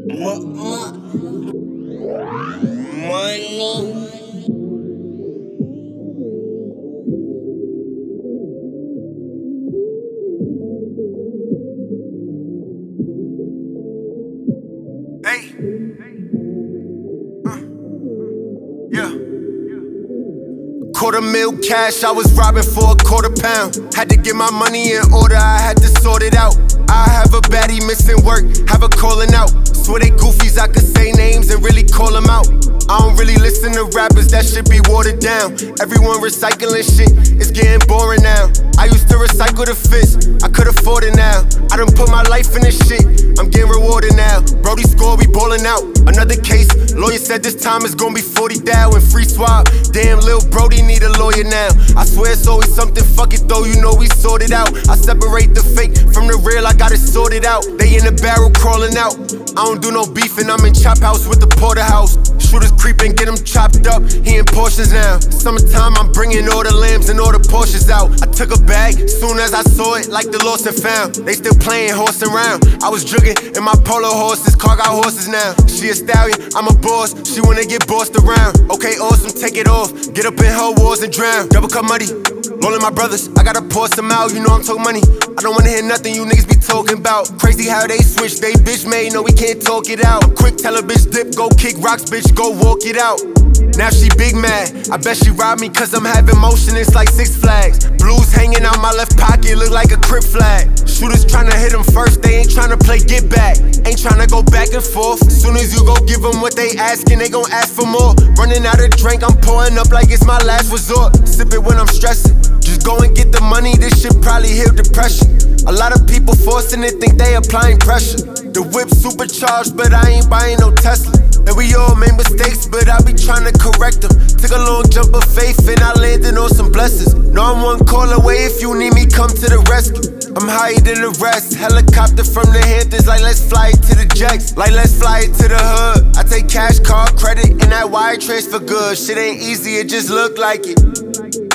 Money. Hey. Yeah. $250,000 cash, I was robbing for £250. Had to get my money in order, I had to sort it out. I have a baddie missing work, have her calling out. Swear they goofies, I could say names and really call them out. I don't really listen to rappers, that shit be watered down. Everyone recycling shit, it's getting boring now. I used to recycle the fist, I could afford it now. I done put my life in this shit, I'm getting rewarded now. Brody scored, we ballin' out. Another case, lawyer said this time it's gonna be 40 thou and free swap. Damn, lil' Brody need a lawyer now. I swear it's always something, fuck it though, you know we sorted out. I separate the fake from the real, I got it sorted out. They in the barrel crawling out. I don't do no beefing, I'm in chop house with the porterhouse. Shooters creeping, get them chopped up, he in Porsches now. Summertime, I'm bringing all the lambs and all the Porsches out. I took a bag, soon as I saw it, like the lost and found. They still playing horse around. I was jugging in my polo horses, car got horses now. She a stallion, I'm a boss, she wanna get bossed around. Okay, awesome, take it off, get up in her walls and drown. Double cup muddy, rolling my brothers, I gotta pour some out, you know I'm talking money. I don't wanna hear nothing you niggas be talking about. Crazy how they switch, they bitch made, no we can't talk it out. I'm quick, tell a bitch dip, go kick rocks, bitch, go walk it out. Now she big mad, I bet she robbed me cause I'm having motion, it's like Six Flags. Blues hanging out my left pocket, look like a Crip flag. Shooters tryna hit them first, they ain't tryna play get back. Ain't tryna go back and forth, soon as you go give them what they asking, they gon' ask for more. Running out of drink, I'm pouring up like it's my last resort. Sip it when I'm stressing, just go and get the money, this shit probably heal depression. A lot of people forcing it, think they applying pressure. The whip supercharged, but I ain't buying no Tesla. And we all made mistakes, but I be trying to correct them. Took a long jump of faith and I landed on some blessings. No, I'm one call away, if you need me, come to the rescue. I'm higher than the rest, helicopter from the Hamptons, like let's fly it to the jets, like let's fly it to the hood. I take cash, card, credit, and that wire transfer good. Shit ain't easy, it just look like it.